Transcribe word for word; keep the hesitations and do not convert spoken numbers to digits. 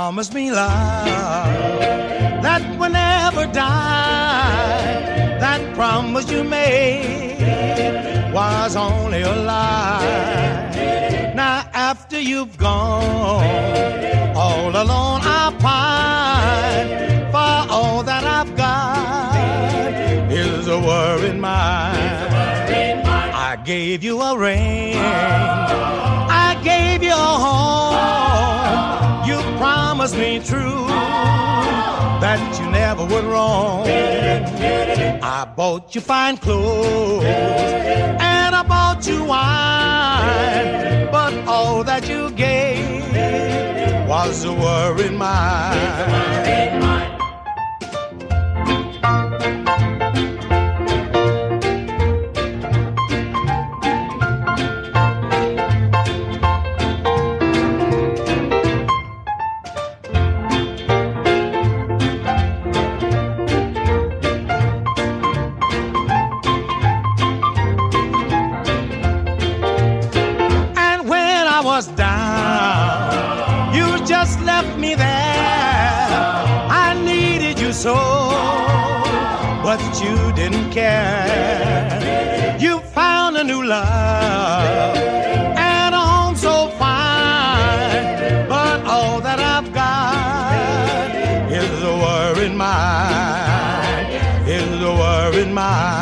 promised me love that will never die. That promise you made was only a lie. Now after you've gone, all alone I pine, for all that I've got is a worried mind. I gave you a ring, I gave you a home. You promised me true that you never would wrong. I bought you fine clothes and I bought you wine, but all that you gave was a worried mind. Was down, you just left me there. I needed you so, but you didn't care. You found a new love and a home so fine, but all that I've got is a worried mind, is a worried mind.